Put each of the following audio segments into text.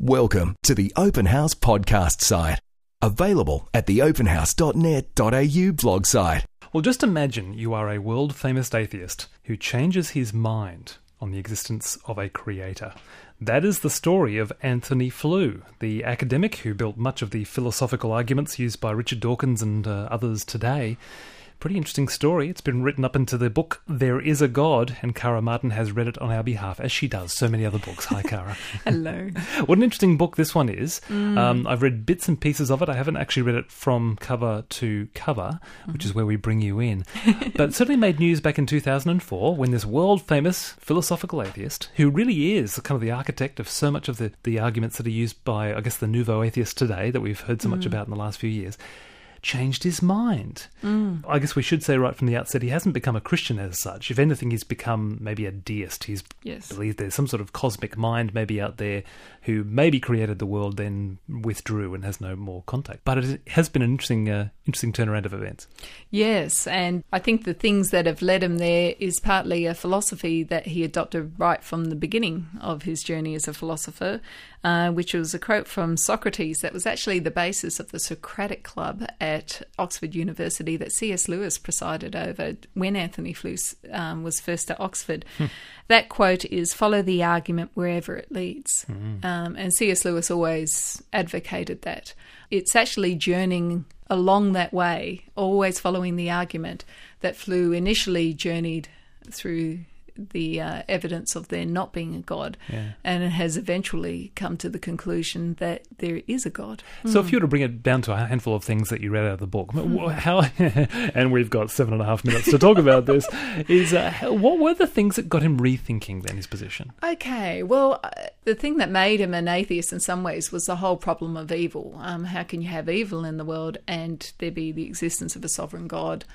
Welcome to the Open House podcast site. Available at theopenhouse.net.au blog site. Well, just imagine you are a world-famous atheist who changes his mind on the existence of a creator. That is the story of Anthony Flew, the academic who built much of the philosophical arguments used by Richard Dawkins and others today. Pretty interesting story. It's been written up into the book There Is a God, and Cara Martin has read it on our behalf, as she does so many other books. Hi, Cara. Hello. What an interesting book this one is. I've read bits and pieces of it. I haven't actually read it from cover to cover, which is where we bring you in. But it certainly made news back in 2004 when this world-famous philosophical atheist, who really is kind of the architect of so much of the arguments that are used by, I guess, the nouveau atheists today that we've heard so much about in the last few years, changed his mind. I guess we should say right from the outset, he hasn't become a Christian as such. If anything, he's become maybe a deist. He's believed there's some sort of cosmic mind maybe out there who maybe created the world, then withdrew and has no more contact. But it has been an interesting turnaround of events. Yes, and I think the things that have led him there is partly a philosophy that he adopted right from the beginning of his journey as a philosopher, which was a quote from Socrates that was actually the basis of the Socratic Club at Oxford University that C.S. Lewis presided over when Anthony Flew was first at Oxford. That quote is, "Follow the argument wherever it leads." And C.S. Lewis always advocated that. It's actually journeying along that way, always following the argument, that Flew initially journeyed through the evidence of there not being a God, and it has eventually come to the conclusion that there is a God. So if you were to bring it down to a handful of things that you read out of the book, how, and we've got 7.5 minutes to talk about this, is what were the things that got him rethinking then his position? Okay, well, the thing that made him an atheist in some ways was the whole problem of evil. How can you have evil in the world and there be the existence of a sovereign God?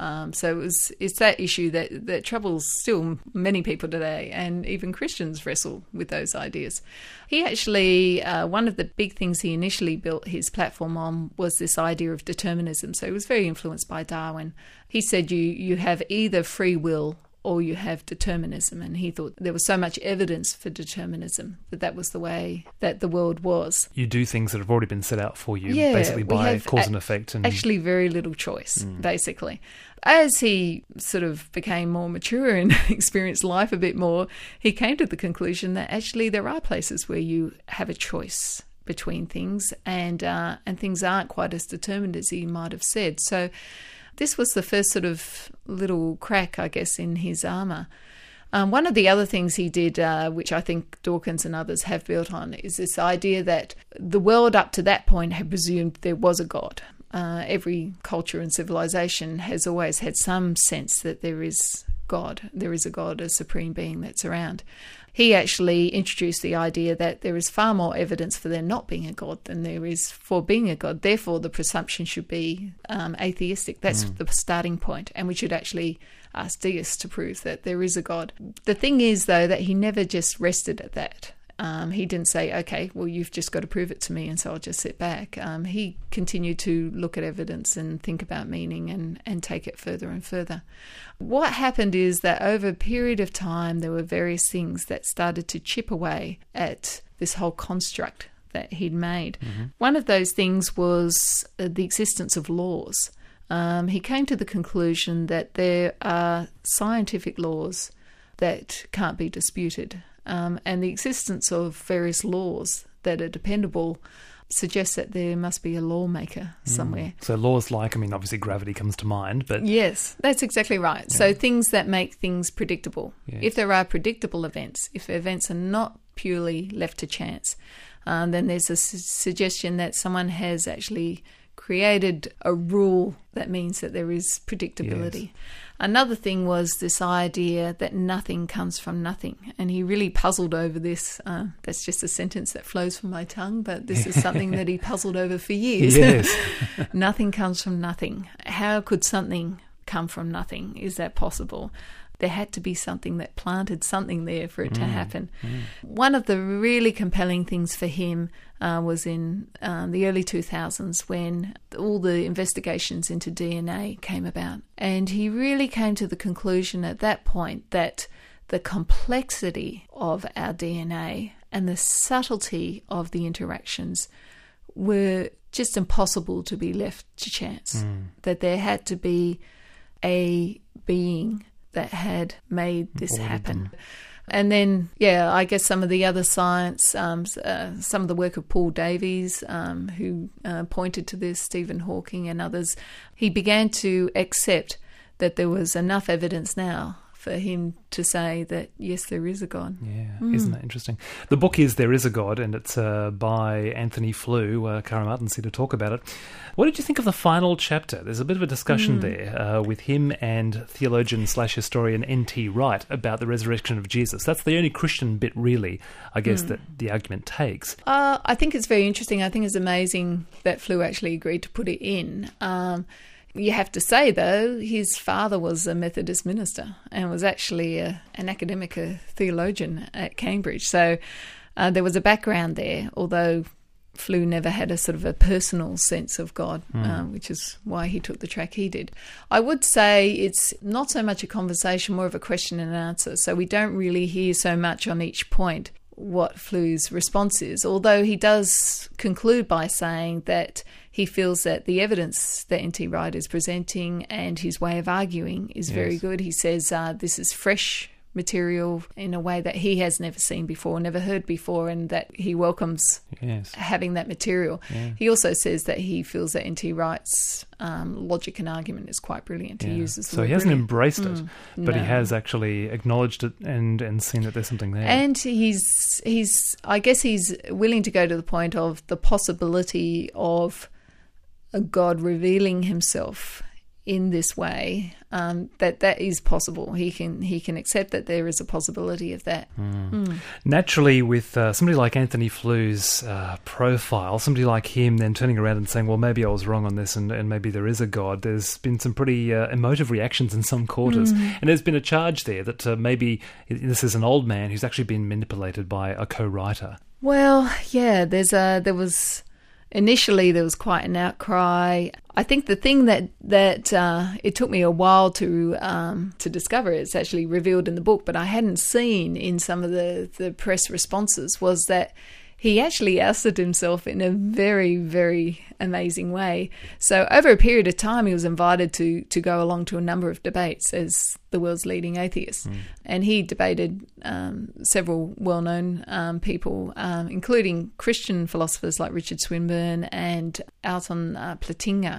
So it's that issue that troubles still many people today, and even Christians wrestle with those ideas. He actually, one of the big things he initially built his platform on was this idea of determinism. So he was very influenced by Darwin. He said you have either free will or you have determinism, and he thought there was so much evidence for determinism that was the way that the world was. You do things that have already been set out for you, basically by cause and effect. And actually very little choice, basically. As he sort of became more mature and experienced life a bit more, he came to the conclusion that actually there are places where you have a choice between things, and things aren't quite as determined as he might have said. So this was the first sort of little crack, I guess, in his armour. One of the other things he did, which I think Dawkins and others have built on, is this idea that the world up to that point had presumed there was a God. Every culture and civilization has always had some sense that there is God. There is a God, a supreme being that's around. He actually introduced the idea that there is far more evidence for there not being a God than there is for being a God. Therefore, the presumption should be atheistic. That's the starting point. And we should actually ask deists to prove that there is a God. The thing is, though, that he never just rested at that. He didn't say, okay, well, you've just got to prove it to me, and so I'll just sit back. He continued to look at evidence and think about meaning and take it further and further. What happened is that over a period of time, there were various things that started to chip away at this whole construct that he'd made. One of those things was the existence of laws. He came to the conclusion that there are scientific laws that can't be disputed. And the existence of various laws that are dependable suggests that there must be a lawmaker somewhere. So laws like, obviously gravity comes to mind, but... Yes, that's exactly right. Yeah. So things that make things predictable. Yeah. If there are predictable events, if events are not purely left to chance, then there's a suggestion that someone has actually created a rule that means that there is predictability. Yes. Another thing was this idea that nothing comes from nothing, and he really puzzled over this. That's just a sentence that flows from my tongue, but this is something that he puzzled over for years. Yes. Nothing comes from nothing. How could something come from nothing? Is that possible? There had to be something that planted something there for it to happen. One of the really compelling things for him was in the early 2000s when all the investigations into DNA came about. And he really came to the conclusion at that point that the complexity of our DNA and the subtlety of the interactions were just impossible to be left to chance. That there had to be a being that had made this happen. And then, I guess some of the other science, some of the work of Paul Davies, who pointed to this, Stephen Hawking and others, he began to accept that there was enough evidence now for him to say that, yes, there is a God. Yeah, isn't that interesting? The book is There Is a God, and it's by Anthony Flew. Cara Martin's here to talk about it. What did you think of the final chapter? There's a bit of a discussion there with him and theologian/historian N.T. Wright about the resurrection of Jesus. That's the only Christian bit, really, I guess, that the argument takes. I think it's very interesting. I think it's amazing that Flew actually agreed to put it in. You have to say, though, his father was a Methodist minister and was actually an academic, a theologian at Cambridge. So there was a background there, although Flew never had a sort of a personal sense of God, which is why he took the track he did. I would say it's not so much a conversation, more of a question and answer. So we don't really hear so much on each point what Flew's response is, although he does conclude by saying that he feels that the evidence that N.T. Wright is presenting and his way of arguing is very good. He says this is fresh material in a way that he has never seen before, never heard before, and that he welcomes having that material. Yeah. He also says that he feels that N.T. Wright's logic and argument is quite brilliant. He uses the word he hasn't brilliant. Embraced it, but he has actually acknowledged it and seen that there's something there. And he's I guess he's willing to go to the point of the possibility of a God revealing himself in this way, that is possible. He can accept that there is a possibility of that. Naturally, with somebody like Anthony Flew's profile, somebody like him then turning around and saying, well, maybe I was wrong on this and maybe there is a God, there's been some pretty emotive reactions in some quarters. And there's been a charge there that maybe this is an old man who's actually been manipulated by a co-writer. Well, initially there was quite an outcry. I think the thing that it took me a while to discover, it's actually revealed in the book, but I hadn't seen in some of the press responses, was that he actually ousted himself in a very, very amazing way. So over a period of time, he was invited to go along to a number of debates as the world's leading atheist. And he debated several well-known people, including Christian philosophers like Richard Swinburne and Alton Plantinga.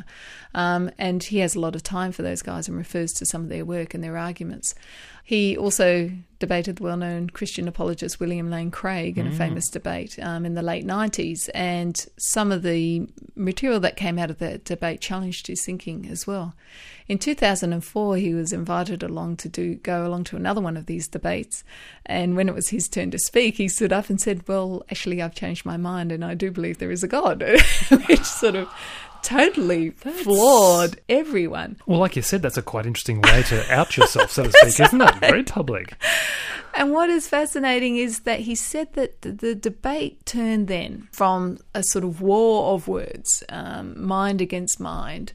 And he has a lot of time for those guys and refers to some of their work and their arguments. He also debated the well-known Christian apologist William Lane Craig in a famous debate in the late 90s, and some of the material that came out of that debate challenged his thinking as well. In 2004, he was invited along to go along to another one of these debates, and when it was his turn to speak, he stood up and said, well, actually, I've changed my mind and I do believe there is a God, which sort of totally floored everyone. Well, like you said, that's a quite interesting way to out yourself, so to speak, isn't it? Very public. And what is fascinating is that he said that the debate turned then from a sort of war of words, mind against mind,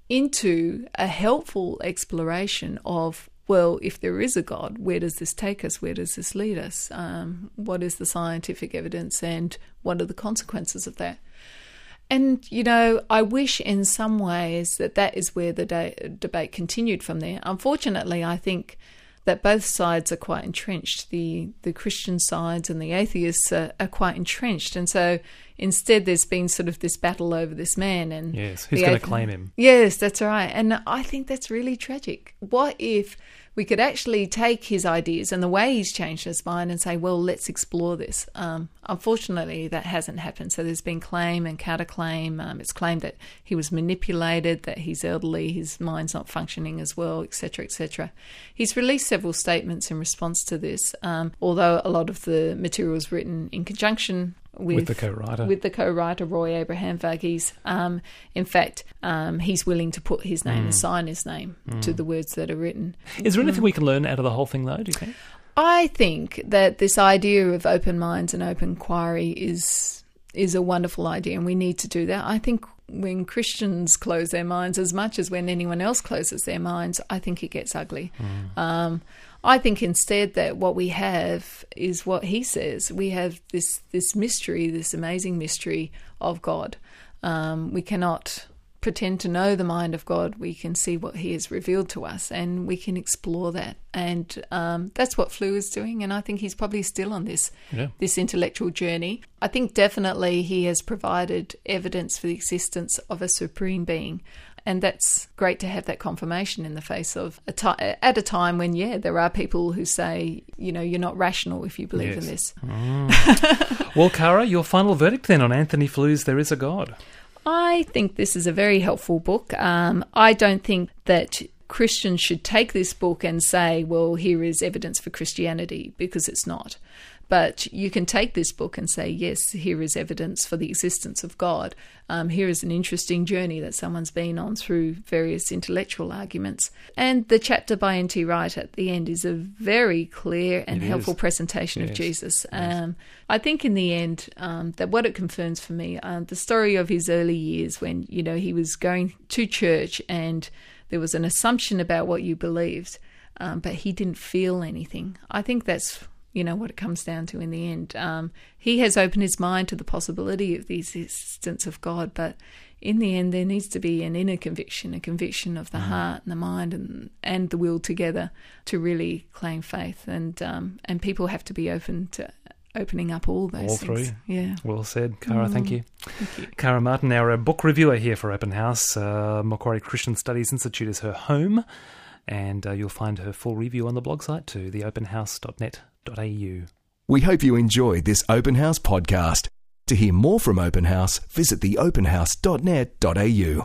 into a helpful exploration of, well, if there is a God, where does this take us? Where does this lead us? What is the scientific evidence and what are the consequences of that? And, I wish in some ways that is where the debate continued from there. Unfortunately, I think that both sides are quite entrenched. The Christian sides and the atheists are quite entrenched. And so instead there's been sort of this battle over this man. And yes, who's going to claim him? Yes, that's right. And I think that's really tragic. What if we could actually take his ideas and the way he's changed his mind and say, well, let's explore this. Unfortunately, that hasn't happened. So there's been claim and counterclaim. It's claimed that he was manipulated, that he's elderly, his mind's not functioning as well, etc., etc. He's released several statements in response to this, although a lot of the material was written in conjunction with the co-writer Roy Abraham Varghese. In fact, he's willing to put his name and sign his name to the words that are written. Is there anything we can learn out of the whole thing, though, do you think? I think that this idea of open minds and open inquiry is a wonderful idea, and we need to do that. I think when Christians close their minds as much as when anyone else closes their minds, I think it gets ugly. I think instead that what we have is what he says. We have this mystery, this amazing mystery of God. We cannot pretend to know the mind of God. We can see what he has revealed to us, and we can explore that. And that's what Flew is doing, and I think he's probably still on this intellectual journey. I think definitely he has provided evidence for the existence of a supreme being, and that's great to have that confirmation in the face of at a time when, there are people who say, you're not rational if you believe in this. Well, Cara, your final verdict then on Anthony Flew's There Is a God. I think this is a very helpful book. I don't think that Christians should take this book and say, well, here is evidence for Christianity, because it's not. But you can take this book and say, yes, here is evidence for the existence of God. Here is an interesting journey that someone's been on through various intellectual arguments. And the chapter by N.T. Wright at the end is a very clear and helpful presentation of Jesus. I think in the end that what it confirms for me, the story of his early years when, he was going to church and there was an assumption about what you believed, but he didn't feel anything. I think that's what it comes down to in the end. He has opened his mind to the possibility of the existence of God, but in the end there needs to be an inner conviction, a conviction of the heart and the mind and the will together to really claim faith. And people have to be open to opening up all those things. Three. Yeah. Well said, Cara. Thank you. Thank you. Cara Martin, our book reviewer here for Open House. Macquarie Christian Studies Institute is her home, and you'll find her full review on the blog site too, theopenhouse.net.au. We hope you enjoyed this Open House podcast. To hear more from Open House, visit theopenhouse.net.au.